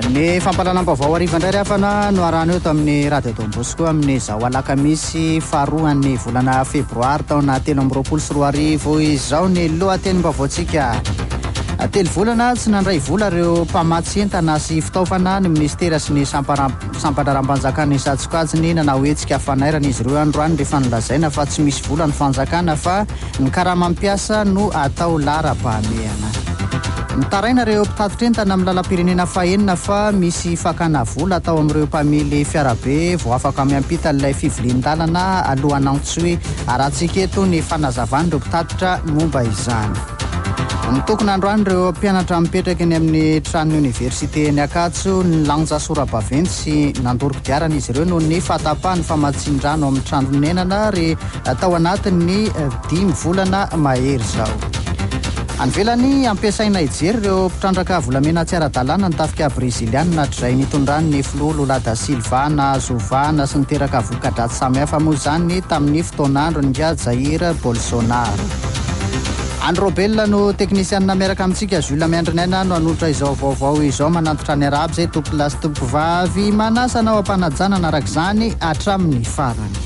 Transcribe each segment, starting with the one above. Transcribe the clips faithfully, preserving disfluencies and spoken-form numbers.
Ny fampalalam-baovao ariva indray rehafana no arahana eo tamin'ny radio Don Bosco amin'ny zao alakamisy faharoan'ny volana febroary taona telo amby roapolo sy roa arivo izao ny lohatenim-baovaontsika. Telo volana tsy nandray vola ireo mpamatsy entana sy fitaovana ny ministera sy ny sampanaram-panjakana ny satsokajiny nanao hetsika fanairana izy ireo androany rehefa nolazaina fa tsy misy vola ny fanjakana fa ny karaha-mampiasa no atao lara-pahamehana. Mitaraina ireo mpitatitra entana amin'ny lalam-pirenena fahenina fa misy fakana vola atao amin'ireo mpamily fiarabe vao afaka miampita ilay fivilian-dalana alohan'antso hoe arahantsika eto ny fanazavan'ireo mpitatitra momba izany. Nitokona androany ireo mpianatra mipetraka eny amin'ny tranon'ny oniversite ny Ankatso ny lanja sora-baventy sy nandoro-kodiarana izy ireo noho ny fahatapahany famatsin-drano amin'ny tranonenana ry tao anatin'ny dimy volana mahery izao. Anvelany ampiasaina ijery ireo mpitrandraka volamena tsy ara-dalàna ny tafika breziliana hatrizay nitondrany ny filoha Lula da Silva na Zovana sy niteraka voka-dratsy samihafa moa izany tamin'ny fotoan'andro ny Jair Bolsonaro. Andro Belona no teknisianina miaraka amintsika Jules Miandrinaina no anotra izao vaovao izao manantitra ny araby izay tompolasy tompovavy manasana ao am-panajanana araka izany hatramin'ny farany.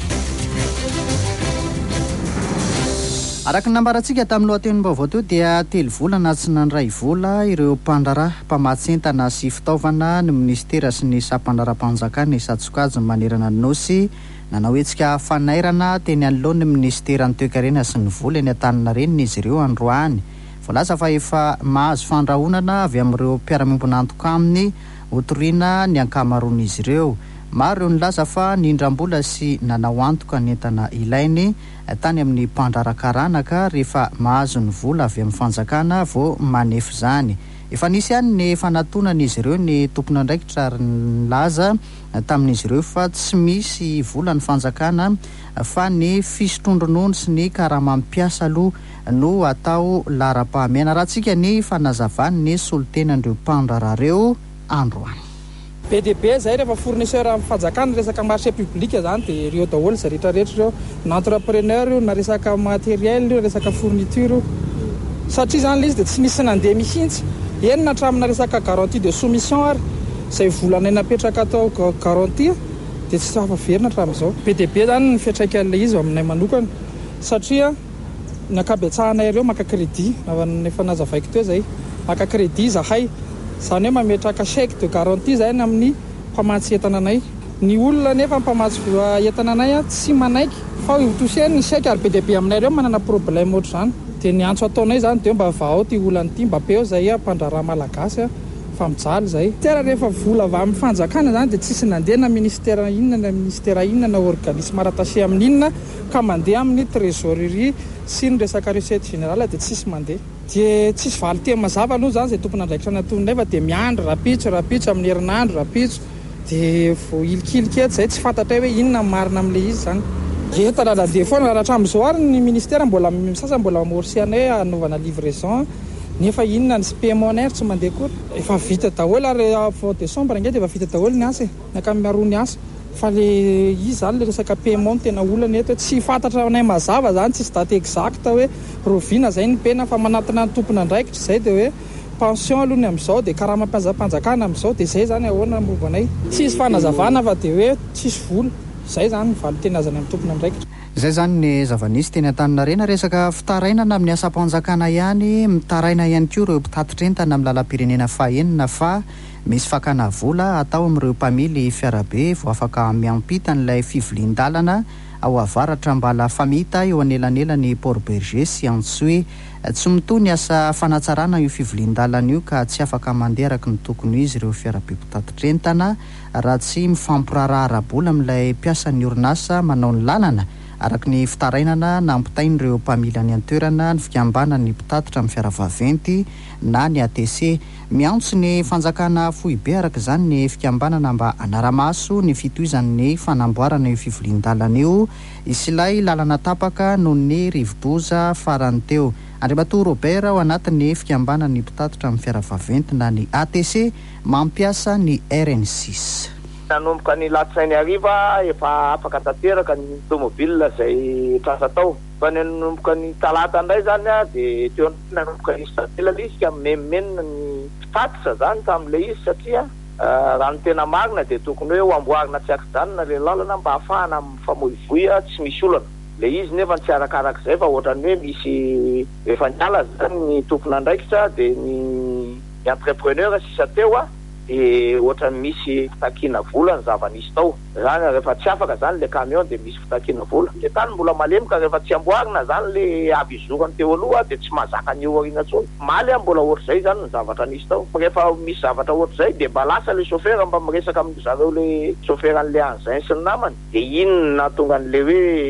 Araka nambarantsika tamin'ny lohatenim-baovao teo dia telo volana tsy nandray vola ireo mpandraraha mpamatsy entana sy fitaovana ny ministera sy ny sampanaram-panjakana ny satsokajiny manerana ny nosy nanao hetsika fanairana teny anoloan'ny ministera ny toe-karena sy ny vola eny Antaninarenina izy ireo androany. Voalaza fa efa mahazo fandrahonana avy amin'ireo mpiara-miombona antoka aminy hotoriana ny ankamaroan'izy ireo. Maro ireo nilaza fa nindram-bola sy nanao antoka ny entana ilainy tany amin'ny mpandrarakaranaka rehefa mahazo ny vola avy amin'ny fanjakana vao manefa izany. Efa nisy ihany ny fanatonan'izy ireo ny tompona andraikitra ary nilaza tamin'izy ireo fa tsy misy vola ny fanjakana fa ny fisotrondronono sy ny karaha-mampiasa aloha no atao lara-pahamehana. Rahantsika ny fanazavany ny solotenan'ireo mpandrarareo androany. B D B zay rehefa fournisseur amin'ny fanjakana resaka marché public zany dia ireo daholo izay rehetrarehetra ireo na entrepreneur io na resaka matériel io resaka fourniture io satria zany izy dia tsy misy nandeha mihitsy enina hatramina resaka garantie de soumission ary izay volana napetraka atao garantie dia tsy afaverina hatramin'izao. B D B zany ny fiantraikan'ilay izy aminay manokana satria ny ankabetsahanay ireo maka crédit efa nazavaiko teo zay maka crédit zahay izany hoe mametraka chèque de garantie zay amin'ny mpamatsy entananay. Ny olona nefa mpamatsy entananay tsy manaiky fa hotoseny ny chèque ary B D B aminay ireo manana problème ohatr' izany dia ny antso ataonay zany dia mba vao ty olany ty mba peo zay mpandraraha malagasy fa mijaly zay. Tera rehefa vola avy amin'ny fanjakana zany dia tsisy nandeha na ministère inona na ministère inona na organisme rattaché amin'ny inona ka mandeha amin'ny trésorerie sy ny resaka recette générale dia tsisy mandeha. Dia tsisy valy tena mazava aloha zany izay tompona andraikitra natonay fa dia miandry rapitso rapitso amin'ny herinandro rapitso dia vao ilikilika eto izay tsy fantatra hoe inona marina amin'ilay izy zany. Dia talaladeha foana raha hatramin'izao ary ny ministère mbola misasa mbola mamorsi anay anaovana livraison nefa inona ny paiement tsy mandeha kory. Efa vita daholo ary vao décembre inge dia efa vita daholo ny asa nakamiaro ny asa fa le izy zany le resaka paiement tena olana eto tsy fantatra anay mazava zany tsisy date exacte hoe rovina zay ny pena fa manatina ny tompona andraikitra zay dia hoe pension alohany amin'izao dia karaha-mampanjakana amin'izao dia zay zany ahoana mombanay tsisy fanazavana fa dia hoe tsisy vola zay zany valy tena azany amin'ny tompona andraikitra. Izay zany ny zava-nisy teny Antaninarenina resaka fitarainana amin'ny asa-panjakana ihany mitaraina ihany koa ireo mpitatitra entana amin'ny lalam-pirenena fahenina fa misy fakana vola atao amin'ireo mpamily fiarabe vao afaka miampita n'ilay fivilian-dalana ao avaratra mbala famita eo anelanelany Port Berger sy Antsoe. Tsy mitohy ny asa fanatsarana io fivilian-dalana io ka tsy afaka mandeha araka ny tokony izy ireo fiarabe mpitatitra entana raha tsy mifampiraraha ara-bola amin'ilay mpiasan'ny orinasa manao ny lalana araka ny fitarainana nampitain'ireo mpamily any an-toerana ny fikambanany mpitatitra amin'ny fiaravaventy na ny A T C. Miantso ny fanjakana fohibe araka izany ny fikambanana mba anara-maso ny fitohizan'ny fanamboarana io fivilian-dalana io isilay lalana tapaka noho ny rivodoza farany teo. Andriamatoa Robert ao anatin'ny fikambanany mpitatitra amin'ny fiaravaventy na ny A T C mampiasa ny R N six. Nanomboka ny latsinainy hariva efa afaka tanteraka ny tomobile izay trasa tao fa ny nanomboka ny talata indray zany a dia teo nanomboka ny satela izy ka memimenina ny mpitatitra zany tamin'ilay izy satria raha ny tena marina dia tokony hoe ho amboarina tsy akijanona le lalana mba hahafahana mifamoivoy tsy misy olana. Le izy nefa tsy arakarak'izay fa ohatrany hoe misy efa niala zany ny tompon'andraikitra dia ny entrepreneur sisa teo a dia ohatrany misy fitakiana vola ny zava-nisy tao. Zany rehefa tsy afaka zany le camion dia misy fitakiana vola. Le tany mbola malemy ka rehefa tsy amboarina zany le avizorany teo aloha dia tsy mahazaka ny eo aoriana intsony. Maly a mbola ohatr'izay zany ny zavatra nisy tao. Rehefa misy zavatra ohatr'izay dia mba lasa le chauffeur mba miresaka amin'ny zareo le chauffeur an'le an'izay sy ny namany. Dia inona tonga an'le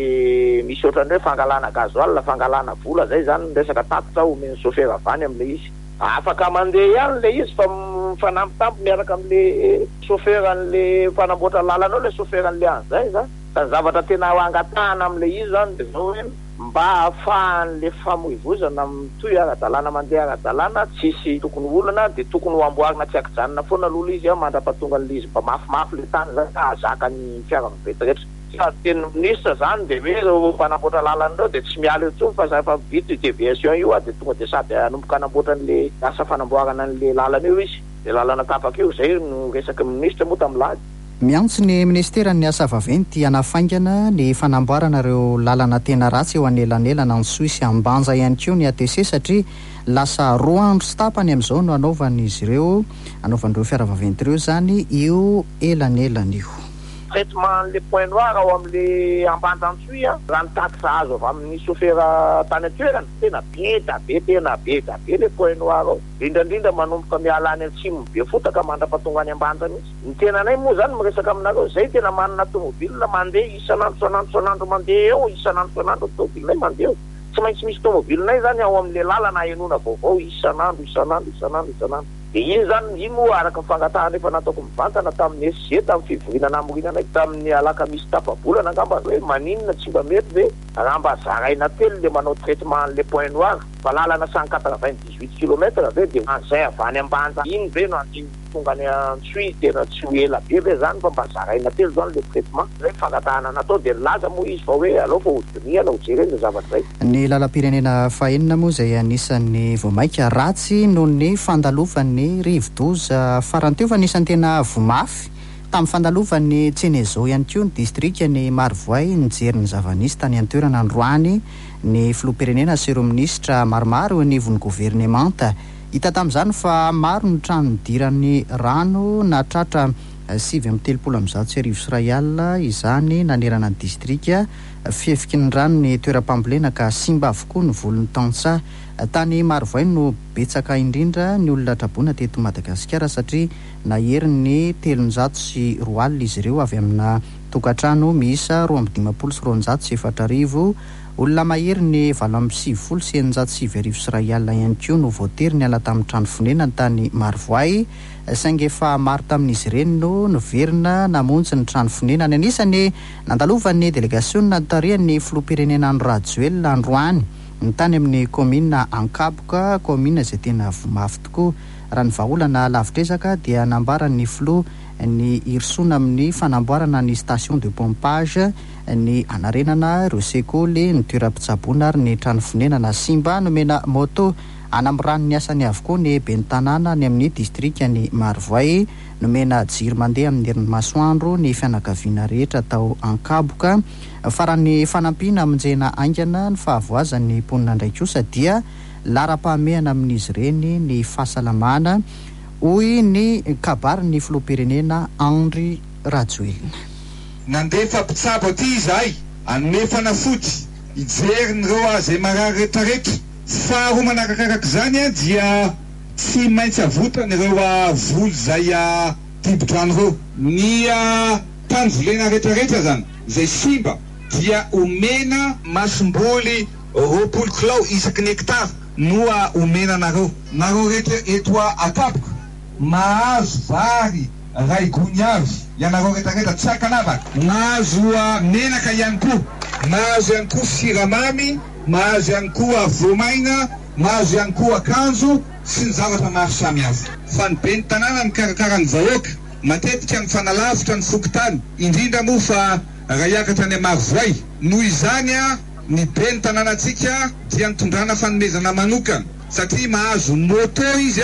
hoe misy ohatrany hoe fangalana gasoil, fangalana vola zay zany resaka tatitra omeny chauffeur avany amin'le izy. Afaka mandeha ihany le izy fa mifanampitampo miaraka amin'le chauffeur an'le mpanamboatra lalana ao le chauffeur an'le an'izay zany. Ka ny zavatra tena angatahana amin'le izy zany dia zao hoe mba ahafahan'le famoivozana mitoy ara-dalàna mandeha ara-dalàna tsisy tokony olana dia tokony ho amboarina tsy akijanona foana aloha izy a mandrapatonga an'le izy mba mafimafy le tany zany ka hazaka ny fiaravavety rehetra. Fa teny ministra zany dia hoe ireo mpanamboatra lalana ireo dia tsy miala intsony fa rehefa vita déviation io a dia tonga dia sady hanomboka hanamboatra an'le asa fanamboarana an'le lalana io izy. Dia lalana tapaka io zay no resaky ministra moa tamin'lahady. Miantso ny ministeran'ny asa vaventy hanafaingana ny fanamboarana ireo lalana tena ratsy eo anelanelana ny Soisy ambanja ihany koa ny A T C satria lasa roa andro sy tapany amin'izao no anaovan'izy ireo anaovan'ireo fiaravaventy ireo zany io elanelana io. Traitement le point noir ao amin'le ambanjantsoi a raha ny taxa azo avy amin'ny chauffeur tany an-toerana tena be da be tena be da be le point noir ao. Indrandrindra manomboka miala any atsimo be fotaka mandrapatonga any ambanja mihitsy. Ny tenanay moa zany miresaka aminareo zay tena manana tomobilina mandeha isanandro isanandro isanandro mandeha eo isanandro isanandro tomobilinay mandeha eo. Tsy maintsy misy tomobilinay zany ao amin'le lalana hahenona vaovao isanandro isanandro isanandro isanandro. Dia iny zany iny moa araka fangatahana efa nataoko mivantana tamin'ny S G tamin'ny fivorinana amorinanay tamin'ny alakamisy tapabolana angamba hoe maninona tsy mba mety ve raha mba zaraina telo le manao traitement le point noir fa lalana cent quatre-vingt-dix-huit kilomètres ve dia an'izay avany ambanja iny ve no an'iny tonga any Antsoi tena tsy ho ela be ve zany fa mba zaraina telo zany le traitement zay fangatahana natao dia nilaza moa izy fa hoe alao fa hodiniana ho jerena zavatra zay. Ny lalam-pirenena fahenina moa izay anisan'ny voamaika ratsy noho ny fandalovan'ny rivo-doza farany teo fa anisan'ny tena vomafy tamin'ny fandalovan'ny Tsenezo ihany koa ny distrikany Marivoay nijery ny zava-nisy tany an-toerana Androany ny filoham-pirenena sy ireo minisitra maromaro anivon'ny governemanta. Hita tamin'izany fa maro ny trano nidiran'ny rano na tratra sivy amby telopolo amby zato sy arivo sy iray alina izany nanerana ny distrika fihefiky ny rano ny toeram-pambolena ka simba avokoa ny volon'ny Tantsa. Tany Marivoay no betsaka indrindra ny olona traboana teto Madagasikara satria nahery ny telonjato sy roa alina izy ireo avy amina tokantrano miisa roa amby dimapolo sy roanjato sy efatra arivo. Olona mahery ny valo amby sivifolo sy eninjato sy sivy arivo sy iray alina ihany koa no voatery ny ala tamin'ny trano fonena ny tany Marivoay saingy efa maro tamin'izy ireny no niverina namonjy ny trano fonena. Ny anisany nandalovan'ny delegaciona tarihan'ny filoham-pirenena Androajoel Androany ny tany amin'ny komina Ankaboka, komina izay tena vomafy tokoa. Raha ny vahaolana lavitrezaka dia nambaran'ny filoha ny irsona amin'ny fanamboarana ny station de pompage ny anarenana ireo sekoly ny toeram-pitsaboana ary ny trano fonenana simba nomena moto anamrano ny asany avokoa ny ben'ny tanàna ny amin'ny distrikany Marivoay nomena jiro mandeha amin'ny herin'ny masoandro ny fianakaviana rehetra atao Ankaboka. Faran'ny fanampiana aminjena aingana ny fahavoazan'ny mponina indray kosa dia lara-pahamehana amin'izy ireny ny fahasalamana hoy ny kabary ny filoham-pirenena Andry Rajoelina. Nandefa mpitsabo aty izahay anome fanafody ijerin'ireo a zay marary rehetrarehetra faharoa manarakarakaka zany a dia tsy maintsy avotana ireo a voly zay a tibodrano reo ny a tany volena rehetrarehetra zany zay simba dia omena masomboly roapolo kilao isaky ny hektara no a omena nareo nareo rehetra eto a Ankaboka mahazo vary ray gony avy ianareo rehetrarehetra tsy akanavaka mahazo a menaka ihany koa mahazo ihany koa siramamy mahazo ihany koa voamaina mahazo ihany koa akanjo sy ny zavatra maro samihafa fa ny ben'ny tanàna mikarakara ny vahoaka matetika mifanalavitra ny fokotany indrindra moa fa raha hiakatra any Marivoay noho izany a ny ben'ny tanànatsika dia nitondrana fanomezana manokana satria mahazo moto izy a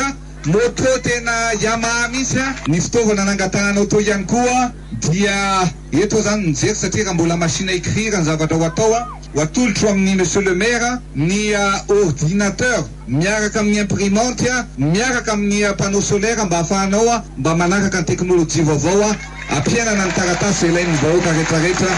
moto tena Yamaha mihitsy a ny fitaovana nangatananao tao ihany koa dia eto zany mijery satria raha mbola machine à écrire ny zavatra ho atao a ho atolotro amin'ny monsieur le maire ny ordinateur miaraka amin'ny imprimante a miaraka amin'ny panneau solaire mba ahafahanao a mba manaraka ny teknolojia vaovao a ampianana ny taratasy ilain'ny vahoaka rehetrarehetra.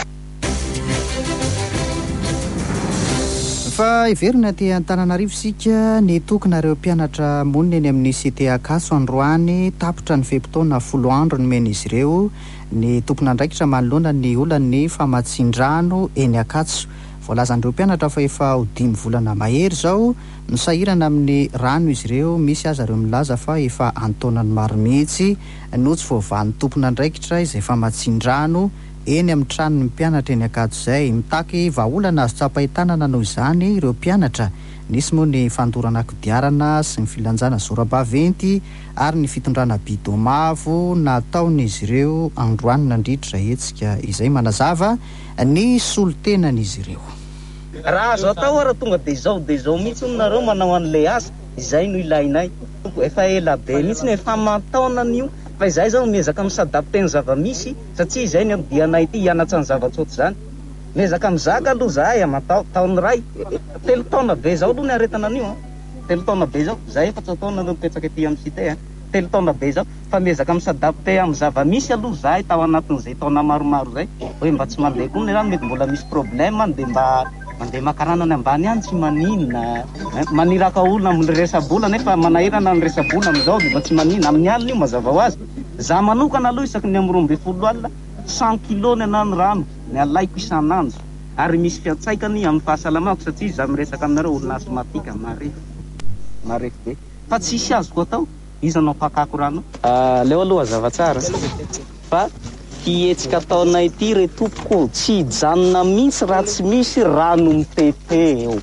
Fa iverina ty Antananarivo sika ny tokonareo mpianatra monina eny amin'ny cité Akaso Androany tapotra ny fepotona folo andro ny men'izy ireo ny tompon'andraikitra manoloana ny olan'ny famatsin-drano eny Akatso. Voalazan'ireo mpianatra fa efa ho dimy volana mahery zao no sahirana amin'ny rano izy ireo, misy aza ireo milaza fa efa antaonany maro mihitsy no tsy voavahan'ny tompon'andraikitra izay famatsin-drano eny amin'ny tranony mpianatra eny Akato izay. Mitaky vahaolana azo tsapahitanana noho izany ireo mpianatra, nisy moa ny fandorana kodiarana sy ny filanjana zorabaventy ary ny fitondrana bidomavo nataon'izy ireo Androany nandritra hetsika izay manazava ny solotenan'izy ireo. Raha azo atao raha tonga dia izao dia izao mihitsy nareo manao an'ilay asa izay no ilainay, efa ela be mihitsy ny efa mataona an'io fa izay zao miezaka misadapte ny zava-misy satria izay ny amdianay ity hianatra ny zava-tsotra zany. Miezaka mizaka aloha zahay amatao taony ray telo taona be zao aloha ny aretana an'io telo taona be zao zahay efa tsy taona aloha mipetraka ety amin'ny cité telo taona be zao fa miezaka misadapte amin'ny zava-misy aloha zahay tao anatin'izay taona maromaro zay hoe mba tsy mandeha koa ny rano mety mbola misy problème dia mba mandeha makaranany ambany any tsy maninona maniraka olona amin'ny resabola nefa manahirana ny resabola amin'izao mba tsy maninona amin'ny alina io mazava ho azy. Za manokana aloha isaky ny amin'ny roambe folo alina cent kilo ny anany rano ny alaiko isan'andro ary misy fiatsaikany amin'ny fahasalamako satria za miresaka aminareo olona asmatika marefo marefo be fa tsisy azoko atao izy anao pakako rano leo aloha zava-tsara fa hihetsika ataonay ity re tompoko tsy hijanona mihitsy raha tsy misy rano mitete eo.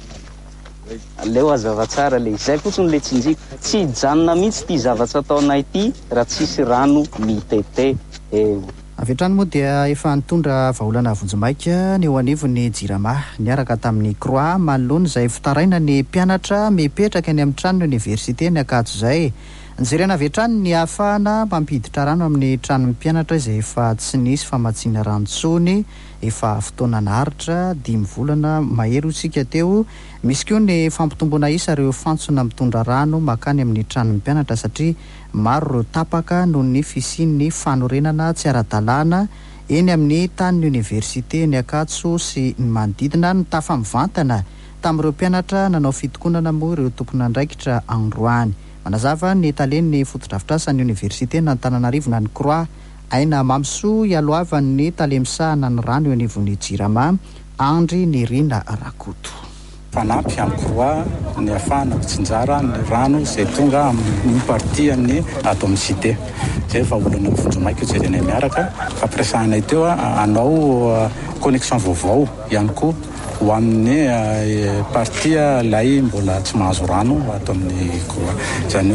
Leo azava-tsara le izay fotsiny le tsinjiko tsy hijanona mihitsy ty zavatra ataonay ity raha tsisy rano mitete eo. Avy hatrany moa dia efa nitondra vahaolana vonjimaika ny eo anivon'ny Jirama niaraka tamin'ny Croix manoloana izay fitaraina ny mpianatra mipetraka any amin'ny tranony oniversité ny Akato izay. Nijerena avy hatrany ny ahafahana mampiditra rano amin'ny tranony mpianatra izay efa tsy nisy famatsiana rano intsony efa fotoana naharitra dimy volana mahery isika teo. Misy koa ny fampitomboana isa ireo fantsona mitondra rano makany amin'ny tranony mpianatra satria maro ireo tapaka noho ny fisian'ny fanorenana tsy ara-dalàna eny amin'ny tanin'ny oniversité ny Akatso sy ny manodidina no tafamivantana tamin'ireo mpianatra nanao fitokonana moa ireo tompon'andraikitra Androany. Manazava ny talen'ny fotodrafitrasan'ny oniversité na Antananarivo na ny Croix aina mamsoa ialoavan'ny talemisahana ny rano eo anivon'ny Jirama Andry Nirina Rakoto. Fanampy amin'ny Croix ny ahafahana mitsinjara ny rano izay tonga amin'ny partiany ato amin'ny cité. Zay vahaolana vonjimaika jerena miaraka fampiresahanay teo anao connexion vaovao ihany koa ho amin'ny partia lay mbola tsy mahazo rano ato amin'ny Croix. Zany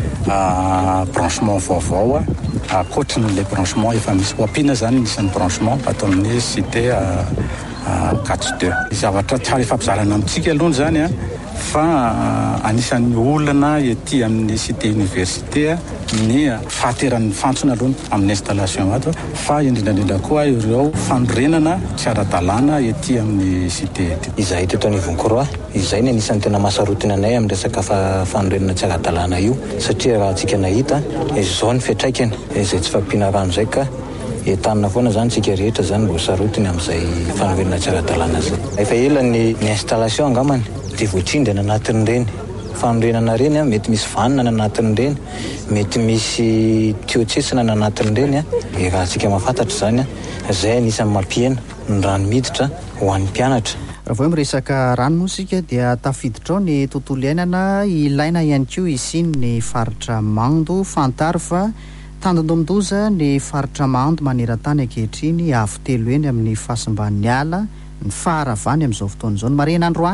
hoe branchement vaovao akoatrin'ilay branchement efa misy hoampiana zany nisan'ny branchement ato amin'ny cité Akato deux. Zavatra tsara ifampizarana amintsika aloha zany fa anisan'ny olana ety amin'ny cité université ny fahateran'ny fantsona aloha amin'ny installation ato fa indrindrandrindra koa ireo fanorenana tsy ara-dalàna ety amin'ny cité ety. Izahay teto anivon'ny Croix izay ny anisan'ny tena mahasarotina anay amin'ny resaka fanorenana tsy ara-dalàna io satria raha antsika nahita izao ny fiatraikany izay tsy fampiana rano zay ka entanina foana zany tsika rehetra zany mbo sarotiny amin'izay fanorenana tsy ara-dalàna zay. Efa ela ny installation angamany dia voatsindana anatin'ny reny fanorenana reny mety misy vanina ny anatin'ny reny mety misy tiotsesina ny anatin'ny reny raha antsika mahafantatra zany zay anisan'ny mampiena ny rano miditra ho an'ny mpianatra. Raha vao miresaka rano moa isika dia tafiditra ao ny tontolo iainana ilaina ihany koa isiny ny faritra Mando fantaro fa tandondomondoza ny faritra Mando maneran-tany ankehitriny avo telo eny amin'ny fahasimban'ny ala ny faharavany amin'izao fotoana izao. Ny Marena Androany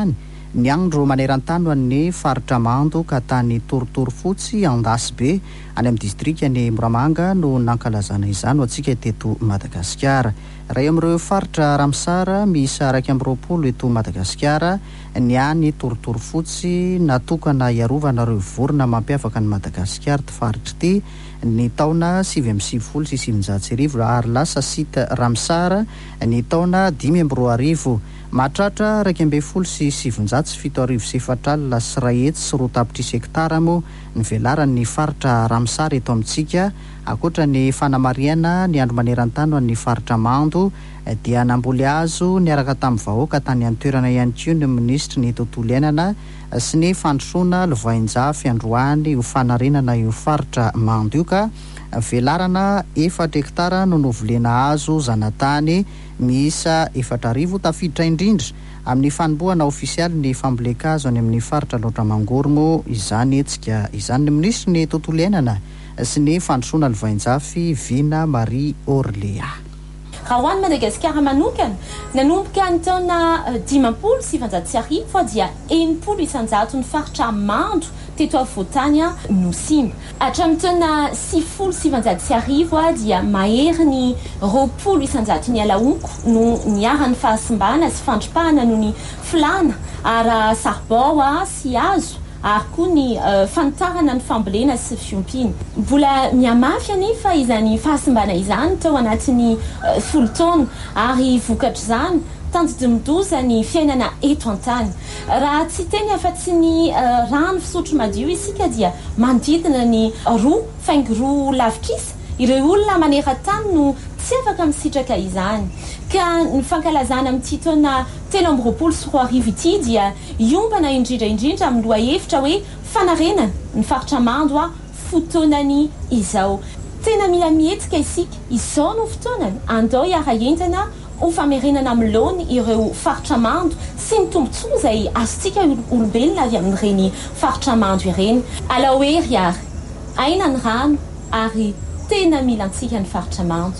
ny andro maneran-tany amin'ny faritra Mando ka tany Torotoro Fotsy Andasy be any amin'ny distrika ny Moramanga no nankalazana izany ho antsika teto Madagasikara. Ray amin'ireo faritra Ramsara miisa iraika amby roapolo eto Madagasikara ny any Torotoro Fotsy natokana iarovana ireo vorona mampiavaka ny Madagasikara ty faritra ty ny taona sivy amby sivifolo sy sivinjato sy arivo ary lasa sita Ramsara ny taona dimy amby roa arivo. Mahatratra iraika amby folo sy sivinjato sy fito arivo sy efatra alina sy iray hetsy sy roa tapitrisa hektara moa ny velaran'ny faritra Ramsara eto amintsika. Akoatra ny fanamariana ny andro maneran-tany ho an'ny faritra Mando dia namboly azo niaraka tamin'ny vahoaka tany amin'ny toerana ihany koa ny ministra ny tontolo iainana sy ny fandrosoana lovain-jafy androany ho fanarenana io faritra Mando io ka velarana efatra hektara no novolena azo zanatany miisa efatra arivo tafiditra indrindra amin'ny fanombohana ofisialy ny famboleka azo any amin'ny faritra loatra mangormo izany etsika izany ny ministra ny tontolo iainana sy ny fandrosoana lovain-jafy Vina Marie Orlea. Raha ho an'ny Madagasikara manokana nanomboka ny taona dimampolo sivinjato sy arivo dia enimpolo isanjato ny faritra Mando teto afovoantany no simba. Hatramin'ny taona sivifolo sivinjato sy arivo dia mahery ny roapolo isanjato ny alaonko no niaran'ny fahasimbana sy fandropahana noho ny filana ara sarbao sy hazo ary koa ny uh, fanitarana ny fambolena sy fiompiana. Mbola miamafy anefa izany fahasimbana izany tao anatin'ny uh, folo taona ary vokatra izany tanjodimodoza ny fiainana eto an-tany. Raha tsy teny afa-tsy ny uh, rano fisotro madio isika dia manodidina ny roa faingo roa lavitrisa ireo olona maneran-tany no tsy afaka misitraka izany. Ka ny fankalazana amin'ity taona telo amby roapolo sy roa arivo ity dia iombana indrindra indrindra amin'ny lohahevitra hoe fanarenana ny faritra Mando a fotoanany izao. Tena mila mihetsika isika izao no fotoanany andao hiara-entana ho famerenana amin'ny laony ireo faritra Mando sy ny tombontsoa izay azontsika olombelona avy amin'ireny faritra Mando ireny. Alao hery ary aina ny rano ary tena mila antsika ny faritra Mando.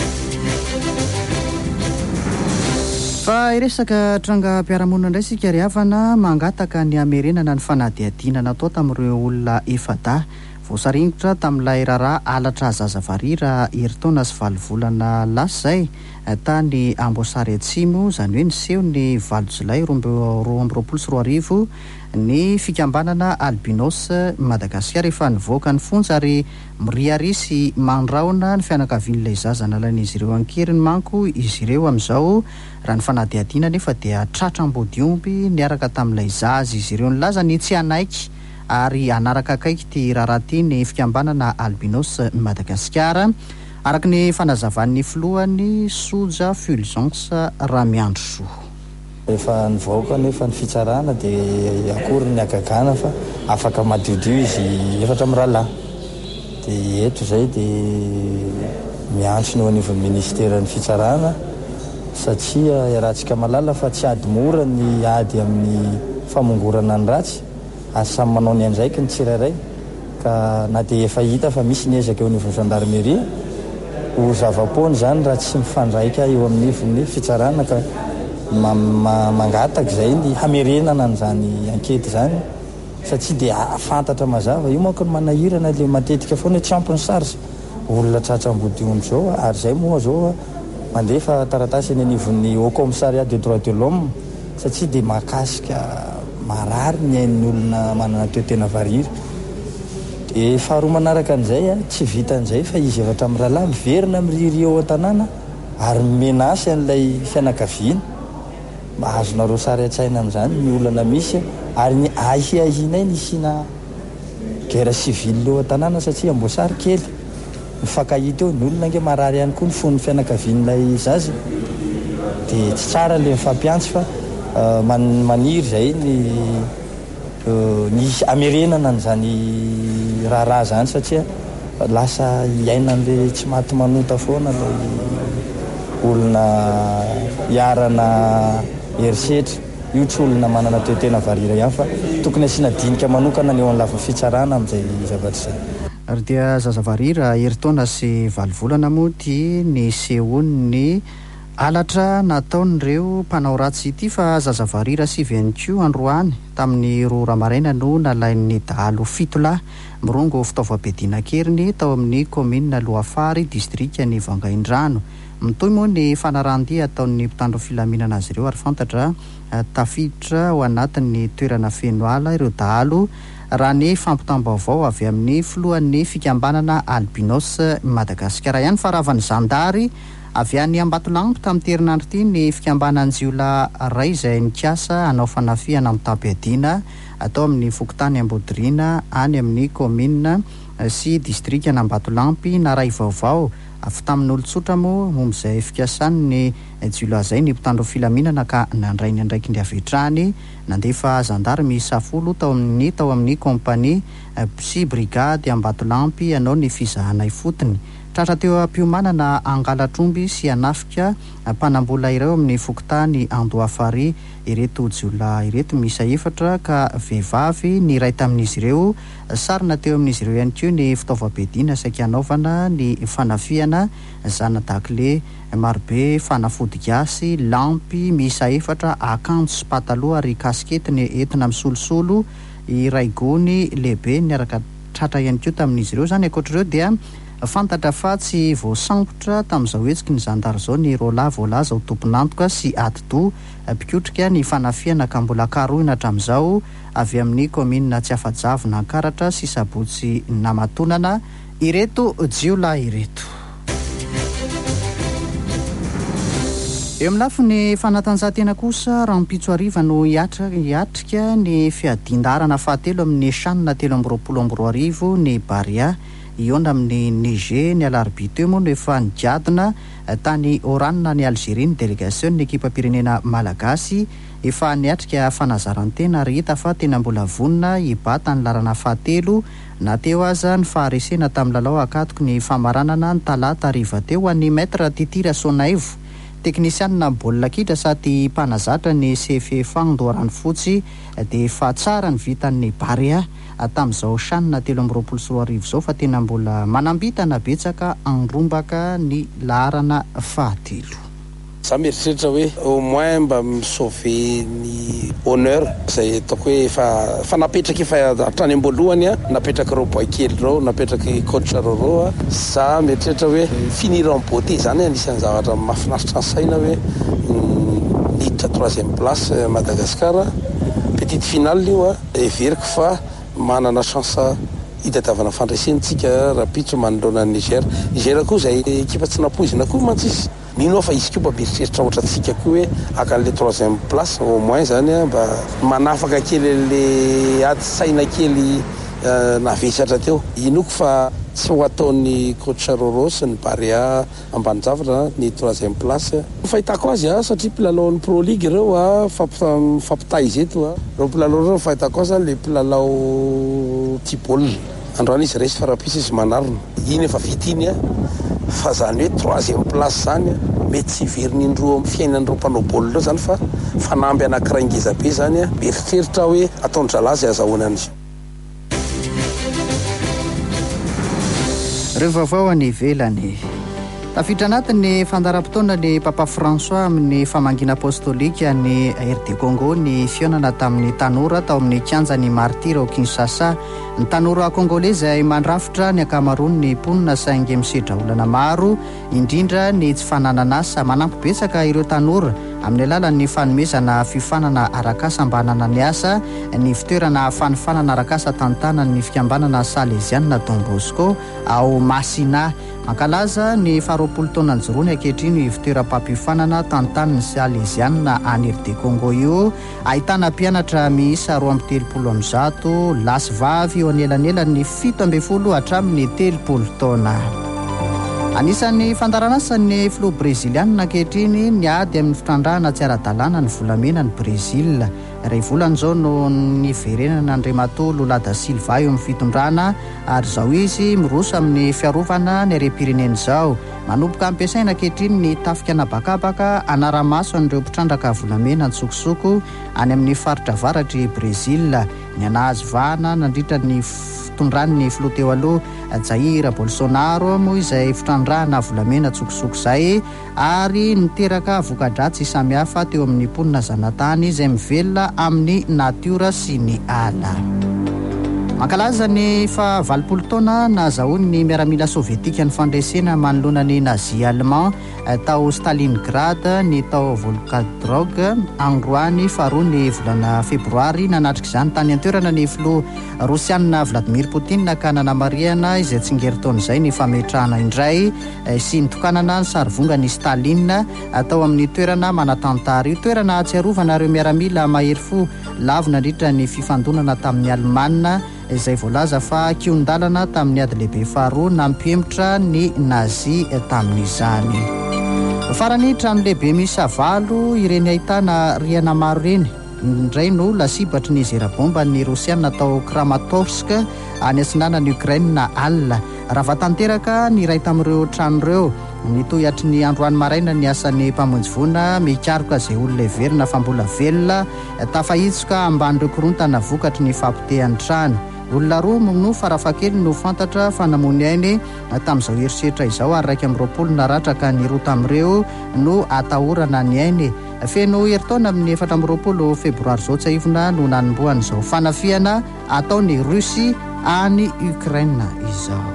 Fa iresaka tranga-piaramonina indray sika ry havana mangataka ny hamerenana ny fanadihadiana natao tamin'ireo olona efada voasaringotra tamin'ilay raharaha alatra zazavarira heritaona sy valovolana lasa izay tany Amboasary Atsimo izany hoe niseho ny valo jolay roa amby roapolo sy roa arivo ny fikambanana albinos Madagasikara efa nivoaka ny fonja ary miriary sy mandraona ny fianakavian'ilay zaza nalan'izy ireo ankeriny manko izy ireo amin'izao raha ny fanadihadiana nefa dia tratra ambodiomby niaraka tamin'ilay zaza izy ireo nilaza ny tsy anaiky ary anaraka akaiky ty raharaha ty ny fikambanana albinos Madagasikara araka ny fanazavan'ny filohany Soja Fulgence Ramiandro Soa. Rehefa nivoaka nefa ny fitsarana dia akory ny agagana fa afaka madiodio izy efatra amin'ny rahalahy. Dia eto izay dia miantso ny anivon'ny ministeran'ny fitsarana satria iarahantsika malala fa tsy ady mora ny ady amin'ny famongorana ny ratsy ary samy manao ny andraiky ny tsirairay ka na dia efa hita fa misy ny ezaka eo anivon'ny gendarmerie ho zava-poana izany raha tsy mifandraika eo amin'ny nivon'ny fitsarana ka mangataka izay ny hamerenana n'izany ankety izany satria dia fantatra mazava io manko ny manahirana le matetika foana tsy ampy ny sarza olona tratra ambodiomby zao ary izay moa zao mandefa taratasy ny anivon'ny Haut Commissariat des droits de l'homme satria dia mahakasika marary ny ain'ny olona manana toetena variry. Dia faharoa manaraka an'izay tsy vita an'izay fa izy efatra amin'ny rahalahy miverina miriri eo an-tanàna ary menasy an'ilay fianakaviana mahazonareo sary an-tsaina amin'izany ny olana misy ary ny ahiahinay ny isina guerre civile eo an-tanàna satria Amboasary kely mifankahita eo ny olona nge marary ihany koa ny fon'ny fianakavian'ilay zaza dia tsy tsara le mifampiantsy fa uh, man, maniry izay ny uh, ny hamerenana n'izany raharaha zany satria lasa iainan'le tsy maty manota foana ilay olona hiarana herisetra io tsy olona manana toetena varira ihany fa tokony asiana dinika manokana ny eo amin'ny lafiny fitsarana amin'izay zavatra izay. Ary dia zazavarira heritaona sy valovolana moa ty ny sehony ny alatra nataon'ireo mpanao ratsy ity fa zazavarira sivy ihany koa androany tamin'ny roa ramaraina no nalain'ny dahalo fitolahy mirongo fitaovam-piadiana keriny tao amin'ny komina Loafary distrikany Vangaindrano. Mitoy moa ny fanarandia ataon'ny mpitandro filaminana azy ireo ary fantatra tafiditra ao anatin'ny toerana feno ala ireo dahalo raha ny fampitam-baovao avy amin'ny filohan'ny fikambanana Albinos Madagasikara ihany fa ravan'ny zandary avy any Ambatolampy tamin'ny herinandro ity ny fikambanan'ny jiolahy iray izay nikasa hanao fanafiana amin'ny tapiadiana atao amin'ny fokotany Ambodrina any amin'ny komina sy distrikany Ambatolampy naray vaovao avy tamin'ny olon-tsotra moa momb'izay fikasany ny jiolahy izay ny mpitandro filaminana ka nandray ny andraiky ny avetrany nandefa zandary miisa folo tao amin'ny tao amin'ny kompania sy brigady Ambatolampy hanao ny fizahanay fotony. Tratra teo am-piomanana angalatromby sy anafika mpanambola ireo amin'ny fokotany Andoafary ireto jiolahy ireto miisa efatra ka vehivavy ny iray tamin'izy ireo sarina teo amin'izy ireo ihany koa ny fitaovam-piadiana saika hanaovana ny fanafiana zana dakile marobe fanafody gasy lampy miisa efatra akanjo sy pataloha ary kaskety ny entina misolosolo iray gony lehibe niaraka tratra ihany koa tamin'izy ireo zany ankoatr'ireo dia fantatra fa tsy voasambotra tamin'izao hetsika ny zandary zao ny rola voalaza ho tomponantoka sy atido mpikotrika ny fanafiana ka mbola karoina hatramin'izao avy amin'ny komina tsy afajavona ankaratra sy sabotsy namatonana ireto jiolahy ireto. Eo amin'ny lafiny fanatanjahantena kosa rampitso ariva no hiatra hiatrika ny fiadindarana fahatelo amin'ny shanina telo amby roapolo amby roa arivo ny Baria iona amin'ny Niger ny alarobia teo moa no efa nigadona tany Oranina ny Algeria ny délégation ny ekipa pirenena malagasy efa niatrika fanazarantena ary hita fa tena mbola vonona hibata ny larana fahatelo na teo aza ny faharesena tamin'ny lalao akatoko ny famaranana ny talata ariva teo an'ny maître Titira Sonaivo teknisianina baolina kitra sady mpanazatra ny C F F Andoarany fotsy dia fa tsara ny vitan'ny Baria tamin'izao shanina telo amby roapolo sy roa arivo izao fa tena mbola manambitana betsaka andrombaka ny laharana fahatelo. Za mieritreritra hoe au moins mba misauve ny honneur izay ataoko hoe efa fa napetraka efa hatrany am-boalohany a napetraka reo boakely reo napetraka coach reo za mieritreritra hoe finir en beauté zany anisan'ny zavatra mahafinaritra ny saina hoe niditra troisième place Madagascar petite finale io a everiko fa manana chance hitadiavana fandraisentsika rapitso manoloana Niger. Niger koa izay ekipa tsy napoizina koa mantsisy mino fa izy koa mba mieritreritra ohatra antsika koa hoe akan'le troisième place au moins zany a mba manafaka kely le ady saina kely navesatra teo inoko fa tsy ho ataon'ny coach Roro sy ny Baria ambaninjavatra ny troisième place fahitako azy a satria mpilalao Pro League ireo a fampitahy izy eto a reo mpilalao reo fahitako azy le mpilalao tibol androany izy resy farapisy izy manarona iny efa vitiny a fa zany hoe troisième place zany mety tsy veriny indroa amin'ny fiainan'ireo mpanao baolina ireo zany fa fanamby anankiray ngeza be zany a mieritreritra hoe ataony dralazy azahoanany. Ireo vaovao any ivelany tafiditra anatin'ny fandaram-potoana ny Papa François amin'ny famangina apostolika ny R D Congo ny fionana tamin'ny tanora tao amin'ny kianjany martyr ao Kinshasa. Ny tanora kongolais izay mandrafitra ny ankamaroany ny mponina saingy misedra olana maro indrindra ny tsy fananana asa manampy betsaka ireo tanora amin'ny alalan'ny fanomezana fifanana arakasa mba hanana ny asa ny fitoerana fanifanana arakasa tantanan'ny fikambanana Salesianina Don Bosco ao Masina. Mankalaza ny faharoapolo taona njorony ankehitriny fitoeram-pampifanana tantanan'ny Salesianina any R D Congo io ahitana mpianatra miisa roa amby telopolo amby zato lasy vavy eo anelanelan'ny fito amby folo hatramin'ny telopolo taona. Anisan'ny fandaranasan'ny flo brezilianina ankehitriny niady amin'ny fitrandrahana tsy ara-dalàna ny volamena ny Brésil. Ray volan'izao no niverenana Andriamato Lula da Silva eo amin'ny fitondrana ary izao izy miroso amin'ny fiarovana ny harem-pirenena izao. Manomboka ampiasaina ankehitriny ny tafika anabakabaka anara-maso an'ireo mpitrandraka volamena ntsokosoko any amin'ny faritra avaratry Brésil. Ny anazy vahana nandritra ny fitondrany filoha teo aloha Jair Bolsonaro moa izay fitrandrahana volamena tsokosoko izay ary niteraka voka-dratsy samihafa teo amin'ny mponina zanatany izay mivelona amin'ny natiora sy ny ala. Mankalaza ny fa valopolo taona nahazahoany ny miaramila sovietika ny fandresena manoloana ny nazi allemand tao Stalingrad ny tao Volgodrog androany faharoa ny volana febroary nanatrika izany tany an-toerana ny filoha rosiana Vladimir Poutine ka nanamariana izay tsingeritaona izay ny fametrahana indray sy nitokanana ny sarivonga ny Stalin atao amin'ny toerana manatantara io toerana atsiarovana ireo miaramila mahery fo lavina nandritra ny fifandonana tamin'ny Almanina izay voalaza fa kiondalana tamin'ny ady lehibe faharoa nampiemotra ny nazi tamin'izany. Farany trano lehibe miisa valo ireny ahitana riana maro ireny indray no lasibatry ny zerabomba ny rosiana tao Kramatorsk any atsinanany Ukraine na Alla raha vatanteraka ny iray tamin'ireo trano ireo nitoy hatry ny androany maraina ny asan'ny mpamonjy voana mikaroka izay olona everina fa mbola velona tafahitsoka amban'ireo korontana vokatry ny fampitehan'ny trano. Olona roa no farafakely no fantatra fa namony ainy tamin'izao herisetra izao ary raika amby roapolo naratraka ny roa tamin'ireo no atahorana ny ainy. Feno heritaona amin'ny efatra amby roapolo febroary izao tsy ahivona no nanombohan'izao fanafiana ataony Rusia any Ukraine izao.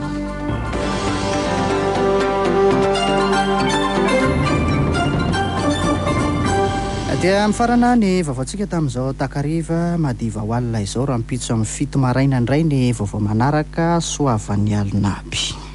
Dia mifarana ny vaovaontsika tamin'izao takariva madiva ho alina izao raha mipitso amin'ny fito maraina indray ny vaovao manaraka soavan'ny alina aby.